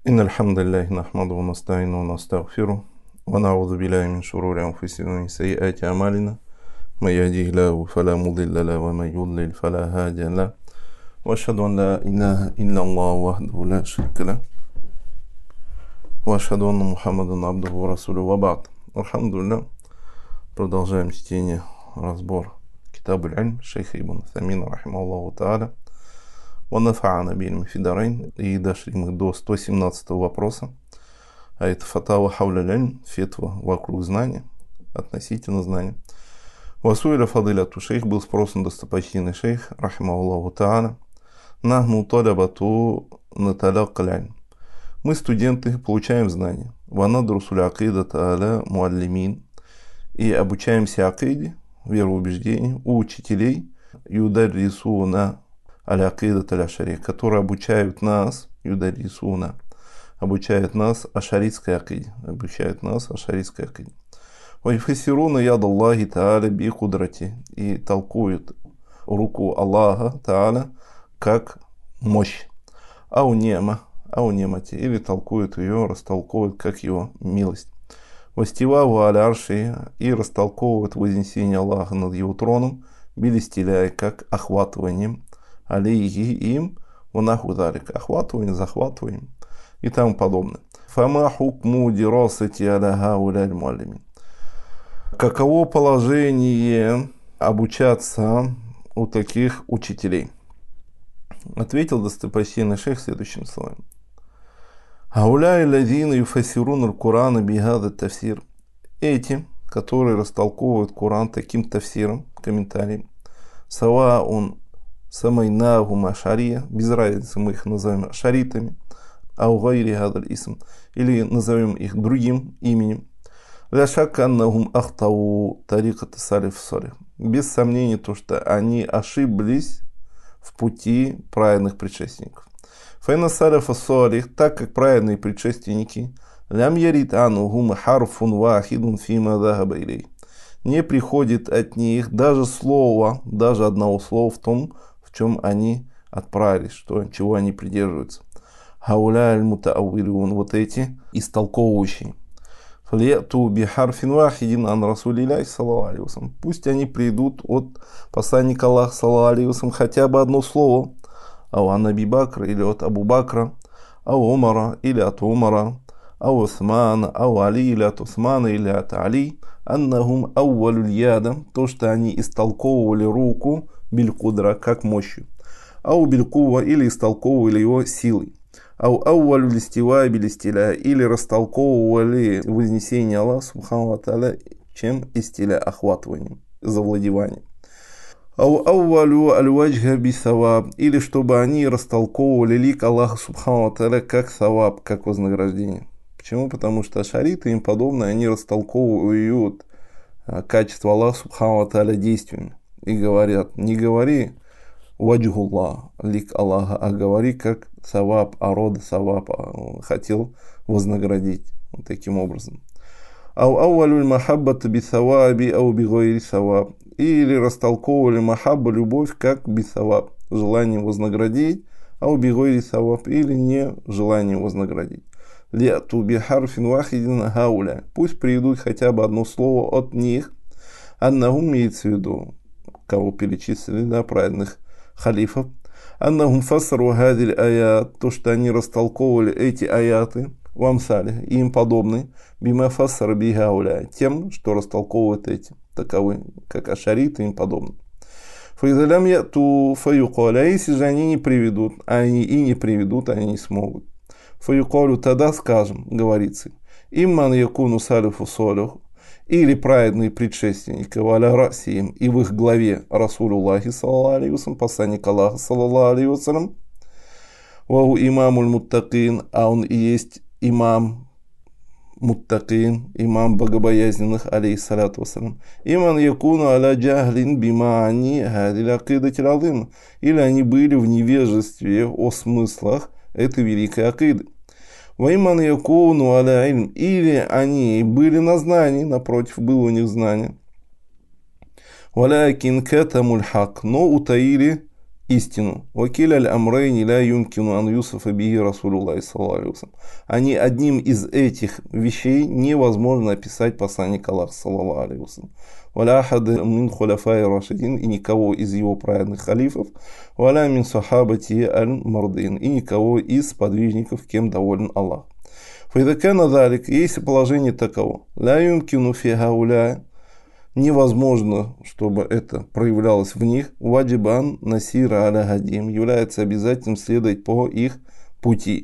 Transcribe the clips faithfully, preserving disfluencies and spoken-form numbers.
إن الحمد لله نحمده ونستعينه ونستغفره ونعوذ بالله من شرور أنفسنا ومن سيئات أعمالنا من يهده الله فلا مضل له ومن يضلل فلا هادي له وأشهد أن لا إله إلا الله وحده لا شريك له وأشهد أن محمدا عبده ورسوله وبعد. Алхамдулилля, продолжаем чтение, разбор Китаб аль-Илм шейха Ибн Утаймина рахимахуллаху тааля ва нафа'ана бихи фи дарайн. И дошли мы до сто семнадцатого вопроса, а это фатава хауля аль-Илм, фетва вокруг знания, относительно знания. Васуиля фадиляту шейх, был спросан достопочтенный шейх рахимахуллаху тааля: нахну талабату наталакка аль-Илм. Мы, студенты, получаем знания. Ванадрусуля акидата аля муаллимин. И обучаемся акиде, вероубеждению, у учителей, юдаррисуна аля акидата аля шари, которые обучают нас, юдаррисуна, обучают нас ашаритской акиде, обучают нас ашаритской акиде. Вайфасируна яд Аллахи тааля би кудрати, и толкуют руку Аллаха тааля как мощь. Ау нема, ау немати, или толкуют ее, растолковывают как его милость. Вастиваву аля арши, и растолковывают вознесение Аллаха над его троном, билистиляй, как охватыванием, алейхи им, ванаху далик, охватыванием, захватыванием и тому подобное. Фама хукму дирасати аля хауля аль-муаллимин. Каково положение обучаться у таких учителей? Ответил достопочтенный шейх следующим словом: Хауляй ладзина юфассирун аль-Курана бихаза тафсир. Эти, которые растолковывают Куран таким тафсиром, комментарием, сава он самайнахум ашария, без разницы мы их назовем ашаритами, ау гайри хазаль исм, или назовем их другим именем, ля шакка аннахум ахтау тариката салиф салих. Без сомнения то, что они ошиблись в пути праведных предшественников. Файна салифа салих, так как праведные предшественники, лям ярид анухум харфун вахидун фима захаба илей, не приходит от них даже слово, даже одного слова в том, в чем они отправились, что, чего они придерживаются. Хауля аль-мутааввилюн, вот эти истолковывающие. Флияту бихарфин вахидин ан расулилляхи саллаллаху алейхи вассалям. Пусть они придут от посланника Аллаха саллаллаху алейхи вассалям хотя бы одно слово. Ау ан Аби Бакра, или от Абу Бакра, ау Умара, или от Умара, ау Усмана, ау Али, или от Усмана, или от Али, аннахум аувалюль яда, то, что они истолковывали руку биль-кудра, как мощью, ау биль-кува, или истолковывали его силой, ау аувалюль истива биль-истиля, или растолковывали вознесение Аллаха субхану ва тааля, чем истиля, охватыванием, завладеванием. Ау аувалю аль-ваджха би саваб, или чтобы они растолковывали лик Аллаха субхану ва тааля как саваб, как вознаграждение. Почему? Потому что ашариты и им подобное, они растолковывают качество Аллаха субхану ва тааля действиями и говорят: не говори ваджхуллах, лик Аллаха, а говори как саваб, а рода саваб, хотел вознаградить вот таким образом. Ау ауалюль махаббата би саваби ау би гайри саваб, или растолковывали махабба, любовь, как би саваб, желанием вознаградить, ау би гайри саваб, или не желанием вознаградить. Лиату би харфин вахидин хауля, пусть приведут хотя бы одно слово от них, аннахум, имеется в виду, кого перечислили, да, праведных халифов, аннахум фассару хадиль аят, то, что они растолковывали эти аяты, в амсале и им подобные, бима фассара би хауля, тем, что растолковывают эти, таковы, как ашариты и им подобные. Фаизалям яту фаюкаля, если же они не приведут, они и не приведут, они не смогут. Фаюкалю, тогда скажем, говорится, имман якуну салифу солюх, или праведные предшественники, валя расиим, и в их главе Расулуллахи саллаллаху алейхи вассалям, посланник Аллаха саллаллаху алейхи вассалям, ваху имамуль муттакин, а он и есть имам муттакин, имам богобоязненных, алейхиссалату вассалям. Иман якуну аля джахлин бимаани хадиль акидатиль азима, или они были в невежестве о смыслах этой великой акиды. Вайман якуну аля илм, или они были на знании, напротив, было у них знание. Валякин катамуль хак, но утаили истину. Вакиль аль-амрейни ля юмкину ан юсафа биги расулуллахи саллаллаху алейхи вассалям. Они одним из этих вещей невозможно описать посланник Аллаха саллаллаху алейхи вассалям. Валя ахада мин хуляфай рашидин, и никого из его праведных халифов, валя мин сахабати аль-мардин, и никого из подвижников, кем доволен Аллах. Файдакана далик, если положение таково, ля юмкину фи хауля, невозможно, чтобы это проявлялось в них, ваджибан насира аля гадим, является обязательным следовать по их пути.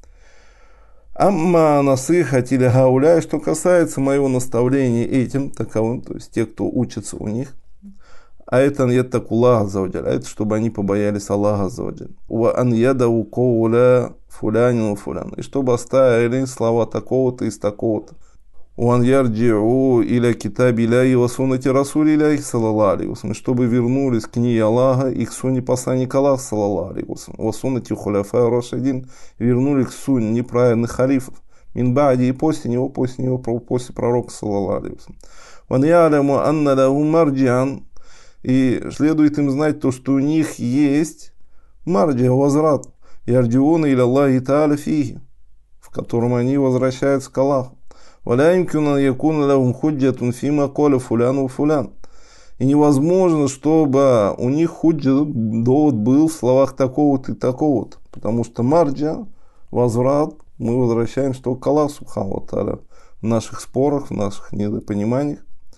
Амма насыхат или гауля, что касается моего наставления этим таковым, то есть те, кто учится у них, а это яттакуллах аззаваджаль, а это чтобы они побоялись Аллаха аззаваджаль. Ва ан ядау кауля фулянин фулян, и чтобы оставили слова такого-то из такого-то. Уан ярджиу иля китаби ляхи ва суннати расули ляхи саллаллаху алейхи вассалям, чтобы вернулись к книге Аллаха и к сунне посланника Аллаха саллаллаху алейхи вассалям, ва суннати хуляфай рашидин, вернулись к сунне неправедных халифов, мин ба'ди, и после него, после него, после пророка саллаллаху алейхи вассалям. Ван яляму анна лаху марджиан, и следует им знать то, что у них есть марджи, возврат, ярджиуна иля Аллахи та'аля фихи, в котором они возвращаются к Аллаху. Валя имкюна якуна лахум худжатун фима коля фуляну фулян. И невозможно, чтобы у них худжа, довод был в словах такого-то и такого-то. Потому что марджа, возврат, мы возвращаемся только к Аллаху субхану ва тааля в наших спорах, в наших недопониманиях.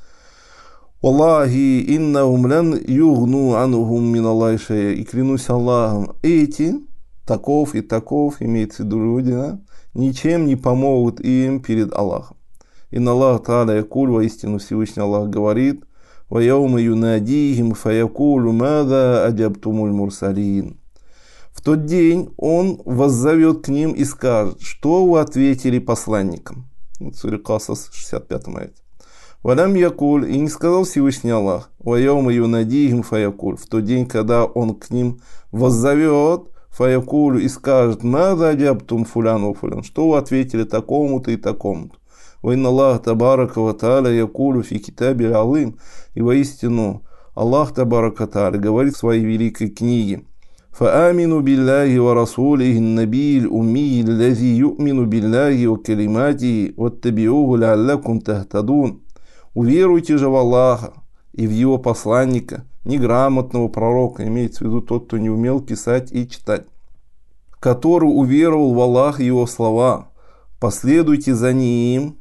Аллахи иннахум лян югну анухум мин Аллахи шай'a. И клянусь Аллахом, эти, таков и таков, имеется в виду люди, да, ничем не помогут им перед Аллахом. Инна Аллах Та'аля якуль, воистину Всевышний Аллах говорит, ва яума юнадихим фаякулю мада аджабтумуль мурсалин. В тот день он воззовет к ним и скажет, что вы ответили посланникам. Сура Касас, шестьдесят пятый аят. Валям якуль, и не сказал Всевышний Аллах, ва яума юнадихим фаякуль, в тот день, когда он к ним воззовет, фаякулю, и скажет, мада аджабтум фуляну фулян, что вы ответили такому-то и такому-то. Ва инна Аллах табарака ва тааля якулю фи китаби алим, и воистину Аллах табарака тааля говорит в своей великой книге, фа амину билляхи ва расулихи набиль умми лази ю'мину билляхи ва калимати ваттабиуху ляллакум тахтадун. Уверуйте же в Аллаха и в его посланника, неграмотного пророка, имеется в виду тот, кто не умел писать и читать, который уверовал в Аллах и его слова. Последуйте за ним,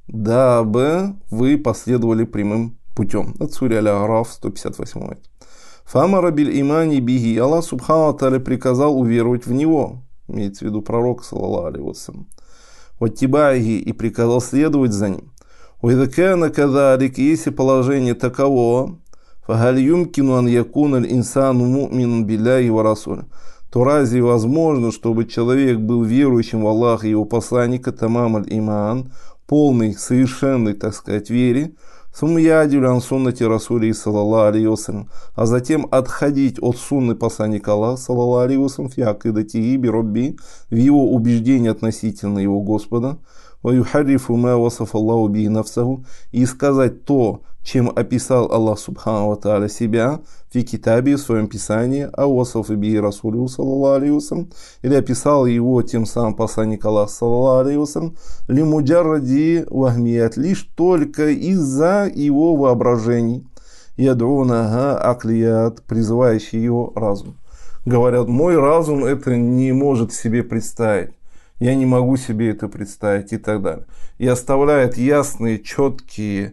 дабы вы последовали прямым путем. Это сура Аль-А'раф, сто пятьдесят восьмой аят. Фамара биль имани биги. Аллах субхану ва тааля приказал уверовать в него, имеется в виду пророка саллаллаху алейхи вассалям. Ваттибаихи, и приказал следовать за ним. Уидакана кадалик, если положение таково, фагаль юмкину ан якуна аль-инсану му'минун билляхи ва расуля, то разве возможно, чтобы человек был верующим в Аллаха и его посланника, тамам аль-иман, полный, совершенный, так сказать, вере, сумьядюль ан суннати расули саллаллаху алейхи вассалям, а затем отходить от сунны посланника Аллаха саллаллаху алейхи вассалям фи акидати и биробби, в его убеждении относительно его Господа, ва юхаррифу ма васаф Аллаху биhi нафсаху, и сказать то, чем описал Аллах субхану ва тааля себя в китабе, в своем писании, а васаф биhi расулю саллаллаху алейхи вассалям, или описал его тем самым посланник Аллаха саллаллаху алейхи вассалям, ли муджарради вахмият, лишь только из-за его воображений, яд'унага аклият, призывающий его разум. Говорят, мой разум это не может себе представить, я не могу себе это представить и так далее. И оставляет ясные, четкие,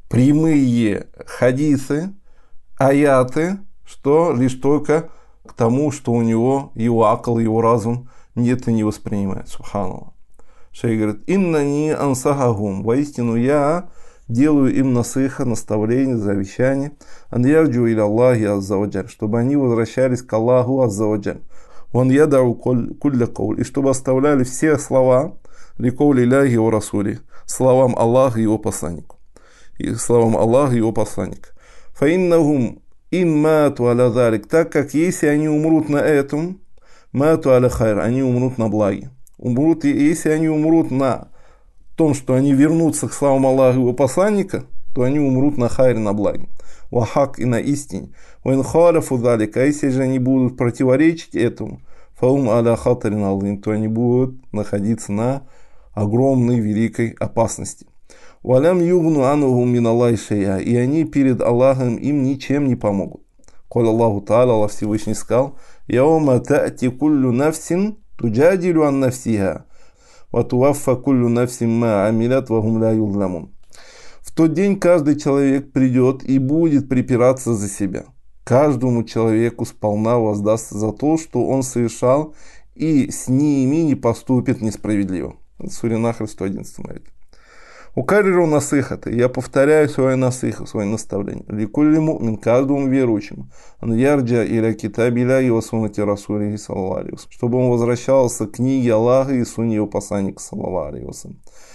прямые хадисы, аяты, что лишь только к тому, что у него его акл, его разум это не воспринимает. Субханаллах. Шейх говорит, иннани ансахахум, воистину я делаю им насыха, наставление, завещание, ан ярджу иля Аллахи аззаваджаль, чтобы они возвращались к Аллаху аззаваджаль. Он ядау кулля кауль, и чтобы оставляли все слова ликаули ляхи ва расули, словам Аллаха и его посланнику. И словам Аллаха и его посланника. Фаиннахум ин мату аля залик, так как если они умрут на этом, мату аля хайр, они умрут на благе. Умрут, если они умрут на том, что они вернутся к словам Аллаха и его посланника, то они умрут на хайре, на благе. Вахак и на истине. Вэн халяфу далик, а если же они будут противоречить этому, фаум аля хатарин алым, то они будут находиться на огромной великой опасности. Валям югну ануху мин Аллахи шай'a, и они перед Аллахом им ничем не помогут. Коль Аллаху Та'аля, Аллах Всевышний сказал: «Яума та'ти куллю нафсин туджадилю ан нафсиха, ва туаффа куллю нафсин ма амилят ва хум ла юзламун». В тот день каждый человек придет и будет припираться за себя. Каждому человеку сполна воздастся за то, что он совершал, и с ними не поступит несправедливо. Сура Нахль, сто одиннадцатый аят. Укариру насыхаты, я повторяю свои насыхи, свои наставления. Ликулли му'мин, каждому верующему. Ан ярджа иля китабиля и васунати расулихи саллаллаху алейхи вассалям. Чтобы он возвращался к книге Аллаха и сунне его посланника саллаллаху алейхи вассалям.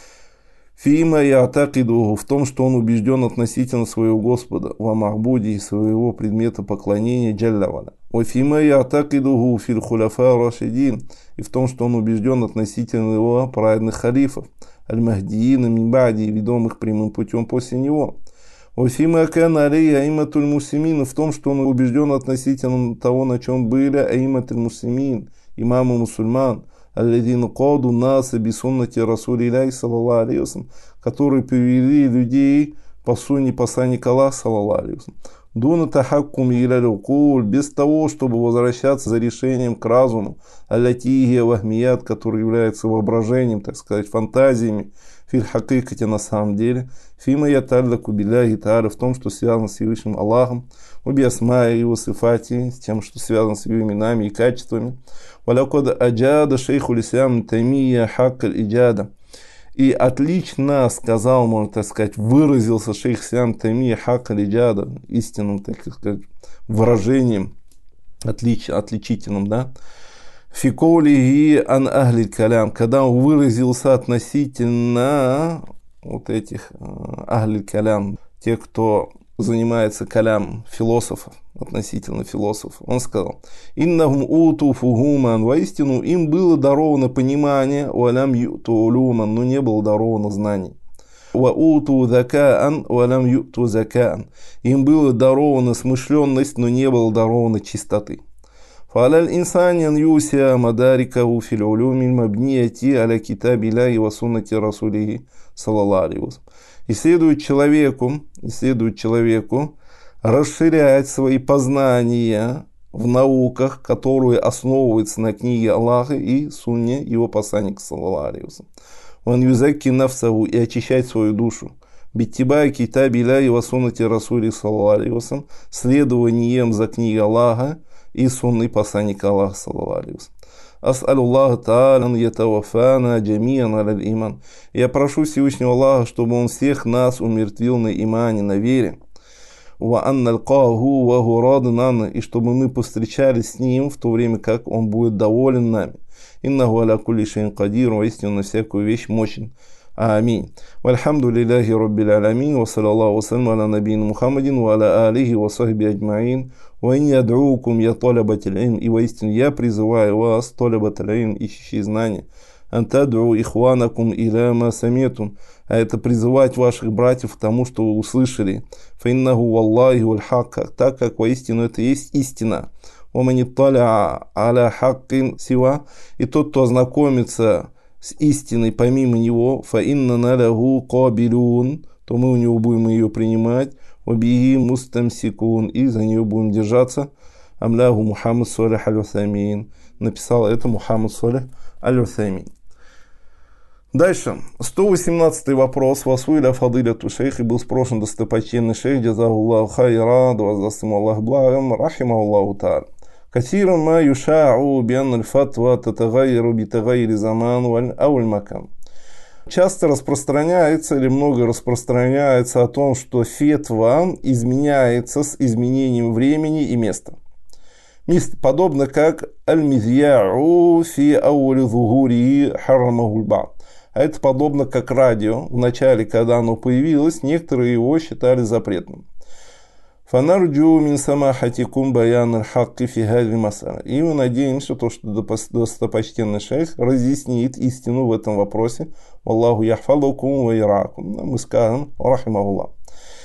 Фима ятакиду, в том, что он убежден относительно своего Господа, ва махбуди, и своего предмета поклонения джаллаваля. Ва фима ятакиду фил хуляфа рашидин, и в том, что он убежден относительно его праведных халифов, аль-махдиина мин-ба'ди, ведомых прямым путем после него. Ва фима кана алейхи аиматуль муслимин, в том, что он убежден относительно того, на чем были аиматуль муслимин, имамы мусульман, алладин кауду наса бисуннати расулилляхи саллаллаху алейхи вассалям, которые повели людей по сунне посланника Аллаха саллаллаху алейхи вассалям. Дуна тахаккум иля укуль, без того, чтобы возвращаться за решением к разуму, аллатихия вахмият, который является воображением, так сказать, фантазиями, филь хакикате на самом деле, фима яталлаку билляхи та'аля, в том, что связано с Всевышним Аллахом, убиасма и его сифати, с тем, что связано с его именами и качествами. Валякода аджада шейху лислям тамия хаккаль иджада. И отлично сказал, можно так сказать, выразился шейх Ислам Тамия хаккаль иджада, истинным, так сказать, выражением, отлич, отличительным, да, фиколи ан ахли калям, когда он выразился относительно вот этих ахли калям, тех, кто занимается калям, философов, относительно философов, он сказал: «Иннахум уту фугуман», воистину им было даровано понимание, уалям юту улуман, но не было даровано знаний. Ва уту закаан, уалям юту закаан, им было даровано смышленность, но не было даровано чистоты. Фалаль инсанян юся мадарикаху фил улюмиль мабнияти аля китабилляхи ва суннати расулихи саллаллаху алейхи вассалям. И следует человеку, и следует человеку расширять свои познания в науках, которые основываются на книге Аллаха и сунне его посланника саллаллаху алейхи вассалям. Он юзакки нафсаху, и очищать свою душу. Биттибай китабилляхи ва суннати расулихи саллаллаху алейхи вассалям, следованием за книгой Аллаха и сунной посланника Аллаха саллаллаху алейхи вассалям. Ас'алюллаха та'аля ан ятаваффана джамиан аля иман. Я прошу Всевышнего Аллаха, чтобы он всех нас умертвил на имане, на вере. Ва ан налкаху ва ху радин анна, и чтобы мы повстречались с ним в то время, как он будет доволен нами. Иннаху аля кулли шайин кадир, воистину на всякую вещь мощен. Аминь. Вальхамду лилляхи раббил аламин, ва саллаллаху вассалям аля набийна Мухаммадин, ва аля алихи ва сахби аджмаин. Ва ин яд'укум я талабатиль илм, и воистину я призываю вас, талабатиль илм, ищущие знания, ан тад'у ихванакум иля ма самитум, а это призывать ваших братьев к тому, что вы услышали. Фа иннаху валлахи валь хакка, так как воистину это есть истина. Ва ман итталя аля хаккин сива, и тот, кто ознакомится с истиной помимо него, фа иннана лаху кабилун, то мы у него будем ее принимать. Вабихи мустамсикун, и за нее будем держаться. Амляху Мухаммад Салих аль-Усаймин. Написал это Мухаммад Салих аль-Усаймин. Дальше. сто восемнадцатый вопрос. Васуиля фадиляту шейх, и был спрошен достопочтенный шейх, джазахуллаху хайра, да воздаст ему Аллах благом, рахимахуллаху та'аля. Касиран ма юша'у биан аль-фатва татагайру битагайри заман валь ауль макан. Часто распространяется или много распространяется о том, что фетва изменяется с изменением времени и места. Подобно как аль-мизья'у фи аули зухури харрамахуль ба'д. А это подобно как радио. В начале, когда оно появилось, некоторые его считали запретным. Фанарджу мин самахатикум баян аль-хакки фи хази масала. И мы надеемся, то, что достопочтенный шейх разъяснит истину в этом вопросе. Аллаху яхфадукум ва иракум. Мы скажем рахимахуллах.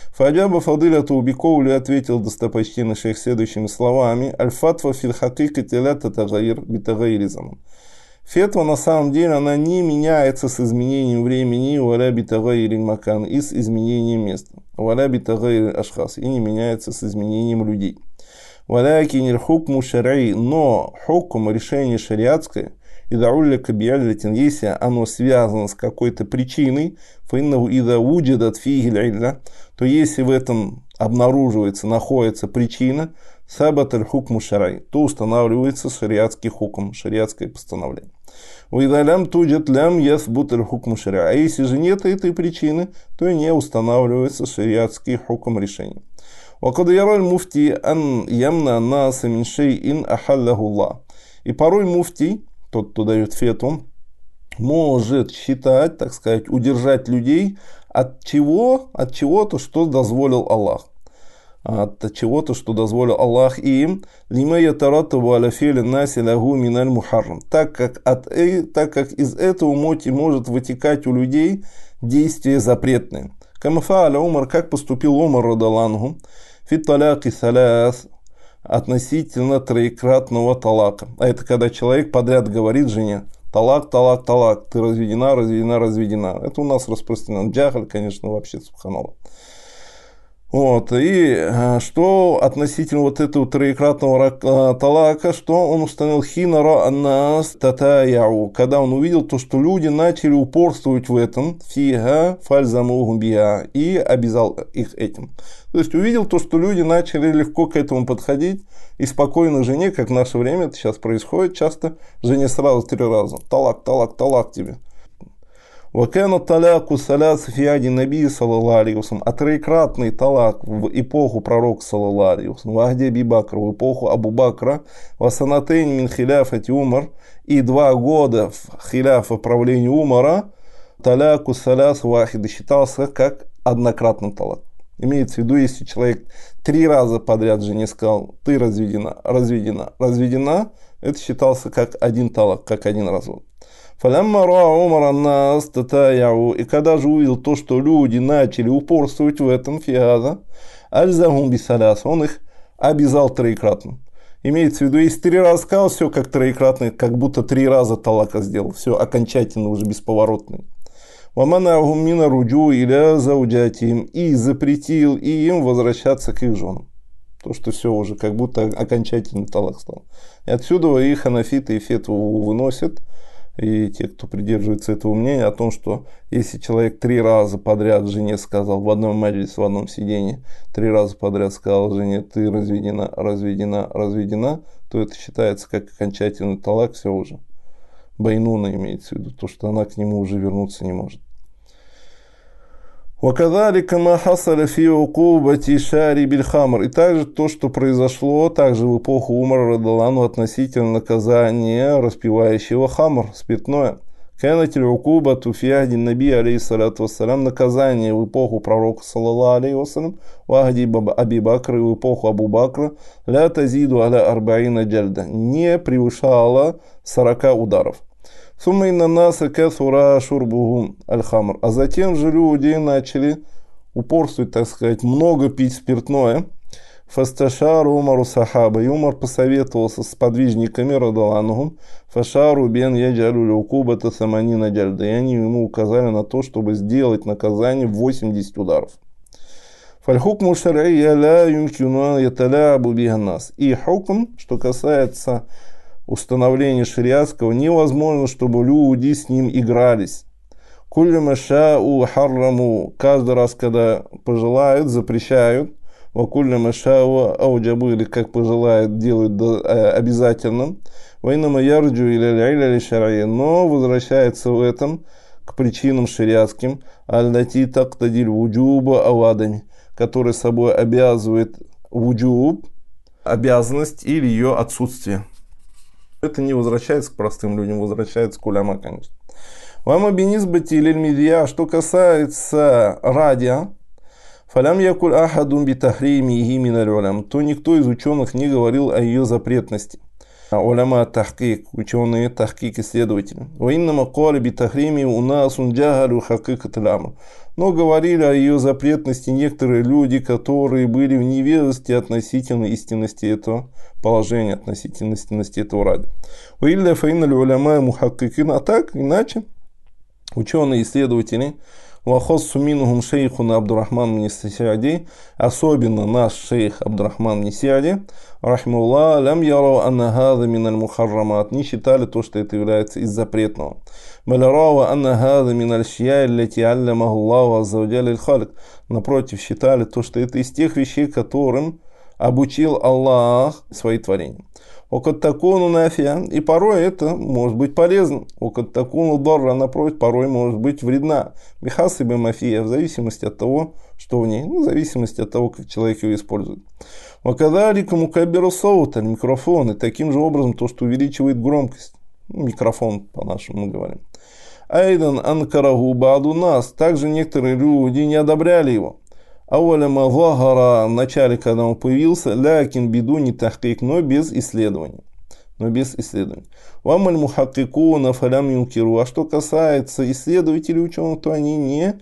Фаджаба Фадиляту Убикоули ответил достопочтенный шейх следующими словами: «Аль-фатва фил хакикати ля татагайр битагайри заман». Фетва на самом деле она не меняется с изменением времени, валя битагайри макан, и с изменением места, валя битагайри ашхас, и не меняется с изменением людей. Валякин хукму шар'и, но хукм, решение шариатское, и даулля кабиаллятин, если оно связано с какой-то причиной, фаиннаху ида уджидат фиги л'илля, то если в этом обнаруживается, находится причина, сабат аль-хукму шар'и, то устанавливается шариатский хукм, шариатское постановление. Уида лям туджат лям ясбут аль-хукму шар'и, а если же нет этой причины, то и не устанавливается шариатский хукм решения. وقد يرى المفتي أن يمنع الناس من شيء أحله الله. И порой муфтий, тот, кто дает фетву, может считать, так сказать, удержать людей от чего, от чего-то, что дозволил Аллах. От чего-то, что дозволил Аллах им, лима ятаратабу аля фи'ли наси лаху миналь мухаррам. Так как, от, так как из этого моти может вытекать у людей действия запретные. Камафа аля Умар, как поступил Умар радаланху, фит таляки саляс, относительно троекратного талака. А это когда человек подряд говорит жене: талак, талак, талак, ты разведена, разведена, разведена. Это у нас распространено. Джахаль, конечно, вообще субханаллах. Вот, и что относительно вот этого троекратного талака, что он установил: хинара аннас татаяу, когда он увидел то, что люди начали упорствовать в этом, фига фальзамухум биа, и обязал их этим. То есть увидел то, что люди начали легко к этому подходить, и спокойно жене, как в наше время это сейчас происходит часто, жене сразу три раза: талак, талак, талак тебе. Вакана таляку саляс фиади наби саллаллаху алейхи вассалям, а троекратный талак в эпоху пророка саллаллаху алейхи вассалям, вахди Аби Бакра, в эпоху Абу Бакра, васанатейн мин хиляфати Умар, и два года в хиляфа правления Умара, таляку саляс вахида считался как однократный талак. Имеется в виду, если человек три раза подряд жене сказал: ты разведена, разведена, разведена, это считался как один талак, как один развод. И когда же увидел то, что люди начали упорствовать в этом, фиаза, альзахум бисаляс, он их обязал троекратно. Имеется в виду, если три раза сказал, все как троекратный, как будто три раза талака сделал, все окончательно уже бесповоротный. Ваманахум мина руджу иля заудятим, и запретил и им возвращаться к их женам. То, что все уже как будто окончательно талак стал. И отсюда и ханафиты, и фетву выносят. И те, кто придерживается этого мнения, о том, что если человек три раза подряд жене сказал в одном маджлисе, в одном сидении, три раза подряд сказал жене: ты разведена, разведена, разведена, то это считается как окончательный талак, все уже. Байнуна имеется в виду, то, что она к нему уже вернуться не может. وَكَذَلِكَ مَا حَصَلَ فِي عُقُوبَةِ شَارِبِ الْخَمْرِ. И также то, что произошло также в эпоху Умара радаллаху относительно наказания распивающего хамр, спиртное. كانت العقوبة في عهد النبي عليه الصلاة والسلام, наказание в эпоху пророка саллаллаху алейхи вассалям, в ахди Аби Бакра, в эпоху Абу Бакра, لا تزيد على أربعين جلدة, не превышало сорока ударов. Суммайна наса кэсура шурбухум аль-хамр. А затем же люди начали упорствовать, так сказать, много пить спиртное. Фасташару Умару сахаба. И Умар посоветовался с подвижниками радаллаху. Фашару бен яджалю лукубата саманина джальда. И они ему указали на то, чтобы сделать наказание восемьдесят ударов. Фальхукму шар'ия ла юмкину яталябу биганнас. И хукм, что касается установление шариатского, невозможно, чтобы люди с ним игрались. Кулли машау харраму, каждый раз, когда пожелают, запрещают. Ва кулли машау ауджабу, или как пожелают, делают обязательным. Вайнама ярджу или шар'ия, но возвращается в этом к причинам шариатским. Аль-нати тактадиль вуджуба авадами, который собой обязывает вуджуб, обязанность или ее отсутствие. Это не возвращается к простым людям, возвращается к уляма, конечно. Вама бенизбати или мидия, что касается радио, фалям якуль ахадум битахрими и миналь улям, то никто из ученых не говорил о ее запретности. уляма тахкик, ученые тахкик, исследователи. Воиннама кали битахрими у нас унджагалю хакикат лямр. Но говорили о ее запретности некоторые люди, которые были в невежестве относительно истинности этого положения, относительно истинности этого ради. Уилля фаинналь уляма мухаккикин, а так, иначе, ученые-исследователи, Вахоссу минухум шейхуна Абдурахман Нисиади, особенно наш шейх Абдурахман Нисиади, рахмуллах, лям ярау анна хаза миналь мухаррамат, не считали то, что это является из запретного. Балярау анна хаза миналь шияй, лати аллямаху Аллаху аззаваджаль халик. Напротив, считали то, что это из тех вещей, которым обучил Аллах свои творения. Окот такуну нафия, и порой это может быть полезно. Окот такуну дарра, напротив, порой может быть вредна. Бихасы бы мафия, в зависимости от того, что в ней, ну, в зависимости от того, как человек ее использует. Вакадалика мукаббиру соута, микрофон, и таким же образом то, что увеличивает громкость. Микрофон, по-нашему мы говорим. Айдан анкарагу баду нас, также некоторые люди не одобряли его. Ауаляма вахара в начале, когда он появился, лякин биду не тахкик, но без исследования. Но без исследований. Вамаль мухаккикуна фалям юнкиру. А что касается исследователей ученых, то они не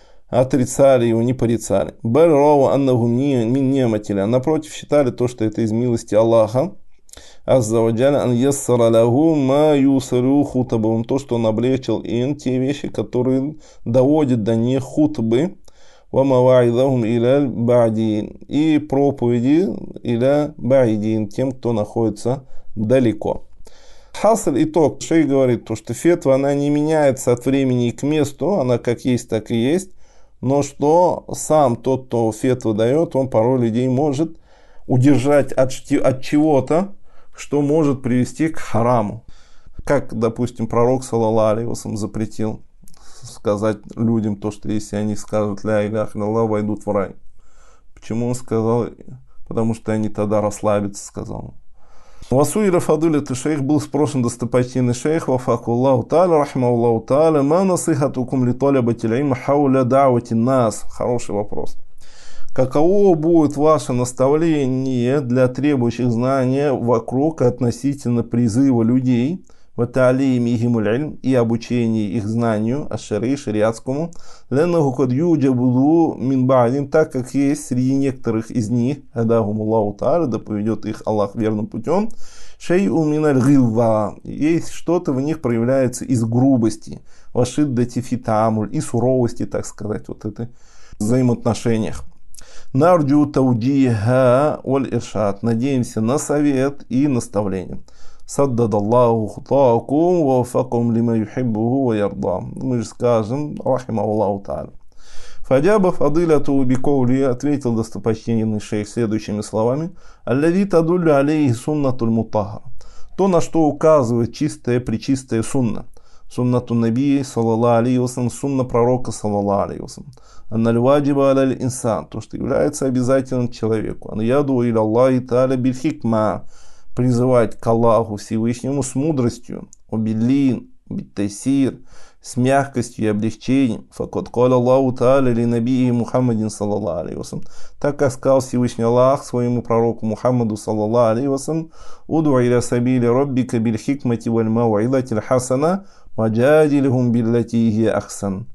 отрицали его, не порицали. Баль рау аннаху мин нематиля. Напротив, считали то, что это из милости Аллаха. Аззаваджаля ан яссара лаху ма юсару хутабам. То, что он облегчил им те вещи, которые доводят до них хутбы. وَمَوَعِذَهُمْ إِلَى الْبَعْدِينَ. И проповеди иля ба'идин, тем, кто находится далеко. Хасаль, итог. Шейх говорит, то, что фетва, она не меняется от времени к месту, она как есть, так и есть, но что сам тот, кто фетву дает, он порой людей может удержать от, от чего-то, что может привести к хараму. Как, допустим, пророк, саллаллаху алейхи ва саллям, запретил сказать людям то, что если они скажут ля иляха илlallah, войдут в рай. Почему он сказал? Потому что они тогда расслабятся, сказал. Васуира фадулят шейх, был спрошен достопочтенный шейх, вафакуллаху та'аля, рахмауллаху та'аля, ма насихатукум ли талябатил илм хауля да'вати нас. Хороший вопрос. Каково будет ваше наставление для требующих знания вокруг относительно призыва людей и обучение их знанию, ашари, шариатскому, так как есть среди некоторых из них, да поведет их Аллах верным путем, есть что-то в них проявляется из грубости, и суровости, так сказать, вот это в взаимоотношениях. Нарджу таудиха валь иршад, надеемся на совет и наставление. Саддадаллаху хутакум ва факум лима юхиббуху ва ярда. Мы же скажем, рахимахуллаху та'аля. Фадяба фадиляту бикоули, ответил достопочтенный шейх следующими словами: аллади тадуллю алейхи суннатуль мутаххар. То, на что указывает чистая, пречистая сунна. Суннату набии, саллаллаху алейхи ва саллям, сунна пророка, саллаллаху алейхи ва саллям. Анналь ваджиба аляль инсан, то, что является обязательным человеку. Ан яду иля Аллахи та'аля биль хикма, призывать к Аллаху Всевышнему с мудростью, убилин, биттайсир, с мягкостью и облегчением. Факот каля Аллаху та'аля ли набии Мухаммадин саллаллаху алейхи ва саллям. Так как сказал Всевышний Аллах своему пророку Мухаммаду саллаллаху алейхи ва саллям: уду иля сабили раббика биль хикмати валь мау'идатиль хасана ваджадилхум биллати хия ахсан.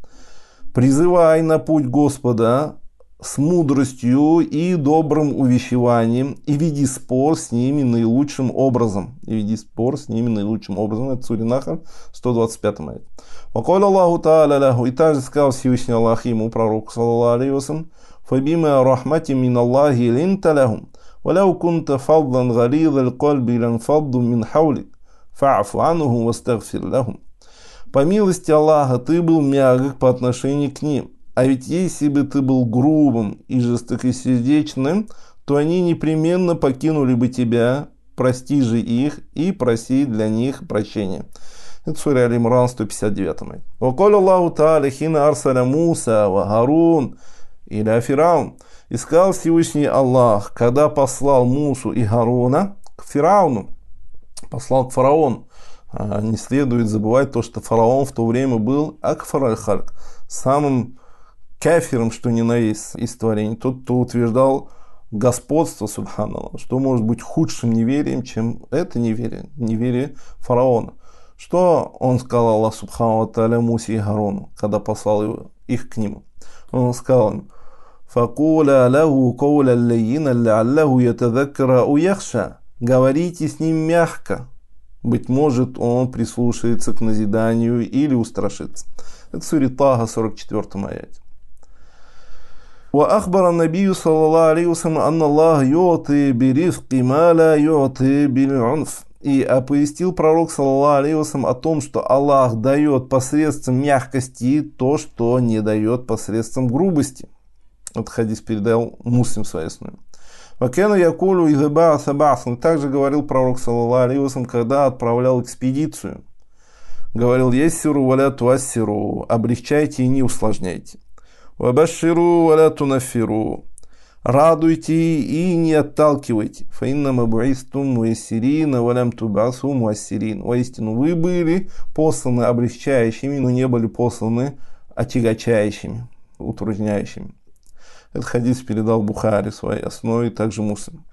Призывай на путь Господа с мудростью и добрым увещеванием, и веди спор с ними наилучшим образом. И веди спор с ними наилучшим образом. Это Сура Нахл, сто двадцать пятый аят. Вакаля Аллаху та'аля лаху, и также сказал Всевышний Аллах ему, пророку, саллаллаху алейхи ва саллям: фабима рахмати мин Аллахи линта лахум, валяу кунта фаддан галидаль кальби ланфадду мин хаулик, фа'фу анхум вастагфир лахум. По милости Аллаха ты был мягок по отношению к ним. А ведь если бы ты был грубым и жестокосердечным, то они непременно покинули бы тебя, прости же их и проси для них прощения. Это Сура Аль-Имран, сто пятьдесят девятый аят. Вакаля Аллаху та'аля хина арсаля Муса ва Харун иля Фираун. И сказал Всевышний Аллах, когда послал Мусу и Харуна к Фирауну, послал к фараону. Не следует забывать то, что фараон в то время был акфар аль-хальк, самым кафиром, что ни на есть из творений, тот, кто утверждал господства, субханаллах. Что может быть худшим неверием, чем это неверие, неверие фараона. Что он сказал, Аллах субхану ва тааля, Мусе и Харуну, когда послал его, их к нему? Он сказал им: «Факуля лаху кауля лейина ляллаху ятадаккара ау яхша». Говорите с ним мягко, быть может, он прислушается к назиданию или устрашится. Это в суре Таха, сорок четвёртом аяте. وأخبر النبي صلى الله عليه وسلم أن الله يعطي برفق ما لا يعطي بالعنف. И оповестил пророк, саллаллаху алейхи вассалям, о том, что Аллах дает посредством мягкости то, что не дает посредством грубости. Этот хадис передал Муслим в своей основе. Вакена якулу и также говорил пророк, саллаллаху алейхи вассалям, когда отправлял экспедицию. Говорил: яссиру валя туассиру, облегчайте и не усложняйте. Вабаширу валя тунафиру, радуйте и не отталкивайте. Фаинна мабуистум муяссирина валям тубасу муассирин. Воистину вы были посланы облегчающими, но не были посланы отягчающими, утрудняющими. Этот хадис передал Бухари в своей основе, также Муслим.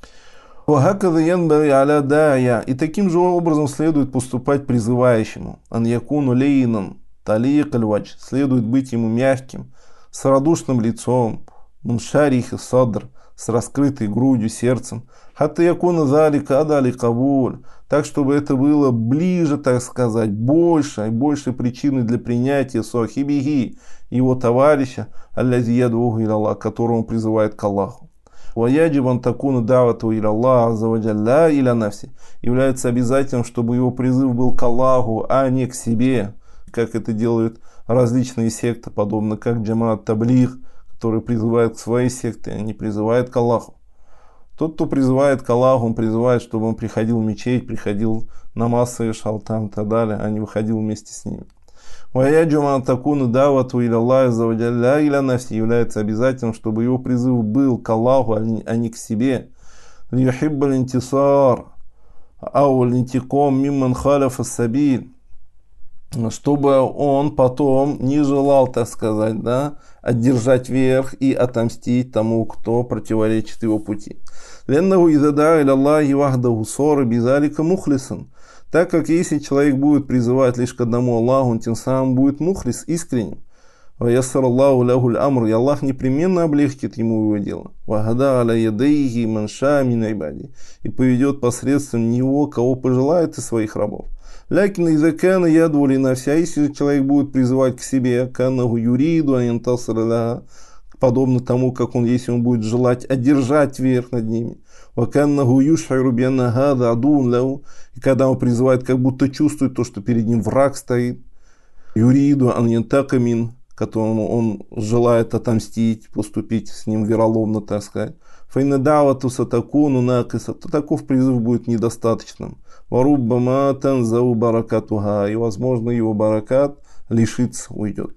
И таким же образом следует поступать призывающему. Ан якуну лейнан талик аль-вадж, следует быть ему мягким, с радушным лицом, муншарих и садр, с раскрытой грудью, сердцем. Хатта якуна залика адали кабуль, так, чтобы это было ближе, так сказать, больше и больше причины для принятия сахибихи, его товарища, аллази ядуху илаллах, которого он призывает к Аллаху. Ваяджибан такуну давату илаллах аззаваджалля иля нафси, является обязательным, чтобы его призыв был к Аллаху, а не к себе, как это делают различные секты, подобно как Джамаат Таблиг, который призывает к своей секте, а не призывает к Аллаху. Тот, кто призывает к Аллаху, он призывает, чтобы он приходил в мечеть, приходил намаз совершал там и так далее, а не выходил вместе с ними. Ваяджуман такуну давату илаллах аззаваджалля иля нафси, является обязательным, чтобы его призыв был к Аллаху, а не к себе. Льюхиббал интисар ау линтиком мимман халяфа сабиль, чтобы он потом не желал, так сказать, да, одержать верх и отомстить тому, кто противоречит его пути. Леннаху изада илаллахи вахдаху сора бизалика мухлисан, так как если человек будет призывать лишь к одному Аллаху, он тем самым будет мухлис, искренним. Ваяссар Аллаху лахуль амр, и Аллах непременно облегчит ему его дело. Вагада аля ядейхи манша мин ибади, и поведет посредством него, кого пожелает из своих рабов. Лякин изакана ядвули на вся, если человек будет призывать к себе, каннаху юриду анентасараля, подобно тому, как он, если он будет желать одержать верх над ними. Ваканнаху юшхиру бианна хада адун лау, и когда он призывает, как будто чувствует то, что перед ним враг стоит. Юриду анентакамин, которому он желает отомстить, поступить с ним вероломно, так сказать. Файнадавату сатакуну накиса, то таков призыв будет недостаточным. Варуббама танзау баракатуха, и возможно его баракат лишится, уйдет.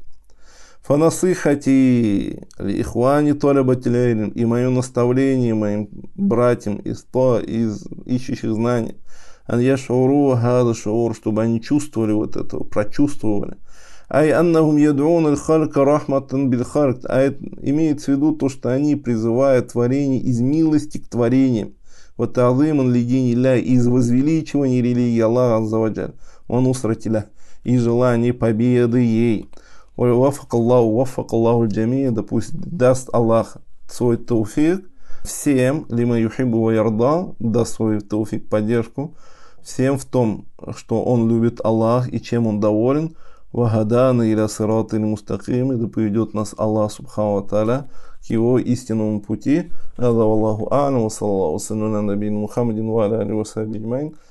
Фанасыхати лихвани толябатилейрин, и мое наставление моим братьям из то из ищущих знаний, ан яшуру хада шур, чтобы они чувствовали вот это, прочувствовали. Ай аннахум ядуун аль-халка рахматан биль-халк, а это имеется в виду то, что они призывают творение из милости к творениям. Вот азыман лидини ля, из возвеличивания религии Аллаха аззаваджаль, он усратиля, и желание победы ей. Вафак Аллаху, вафак Аллаху аль-джамия, да пусть даст Аллах свой тауфик всем, лима юхибу ва ярда, даст свой тауфик, поддержку всем в том, что он любит Аллах и чем он доволен. Вахадана иля сираты мустаким, и да поведет нас Аллах субхану ва тааля к его истинному пути. Аллаху а'лам, ва саллаллаху ва саллям на набийна Мухаммадин ва аля алихи ва сахбихи аджмаин.